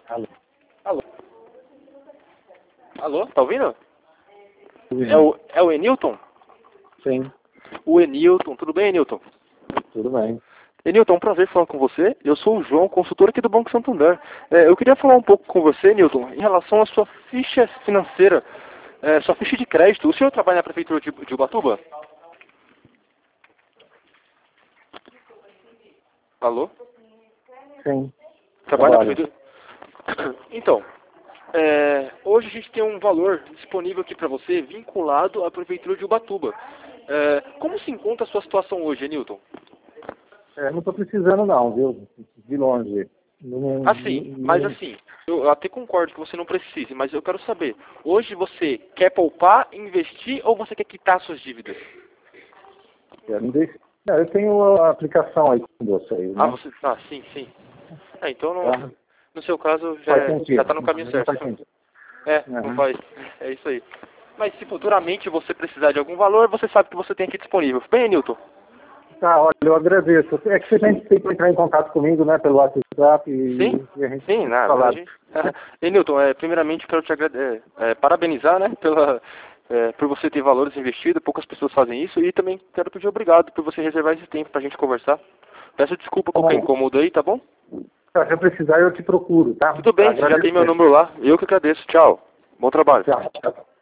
Alô. Alô? Alô, tá ouvindo? Tudo É o Enilton? Sim, O Enilton, tudo bem, Enilton? tudo bem. Enilton, um prazer falar com você. Eu sou o João, consultor aqui do Banco Santander. Eu queria falar um pouco com você, Enilton, em relação à sua ficha financeira, sua ficha de crédito. O senhor trabalha na prefeitura de Ubatuba? Alô? Sim, Trabalha na trabalho. prefeitura? Então, hoje a gente tem um valor disponível aqui para você vinculado à prefeitura de Ubatuba. Como se encontra a sua situação hoje, Enilton? Não estou precisando não, viu? De longe. Mas assim, eu até concordo que você não precise, mas eu quero saber, hoje você quer poupar, investir ou você quer quitar suas dívidas? Eu tenho a aplicação aí com vocês, né? Sim, sim. Então Tá? no seu caso Faz já sentido. está no caminho Não certo. faz sentido. Não Uhum. faz. É isso aí. Mas se futuramente você precisar de algum valor, você sabe que você tem aqui disponível. Bem, Newton? Tá, olha, eu agradeço. É que você tem que entrar em contato comigo, né, pelo WhatsApp e a gente Sim, nada. falar. E Newton, primeiramente quero te parabenizar, né, por você ter valores investidos, poucas pessoas fazem isso, e também quero pedir obrigado por você reservar esse tempo pra gente conversar. Peço desculpa qualquer incômodo aí, tá bom? Se eu precisar, eu te procuro, tá? Tudo bem, você já tem meu Agradeço. número lá, eu que agradeço. Tchau. Bom trabalho. Tchau.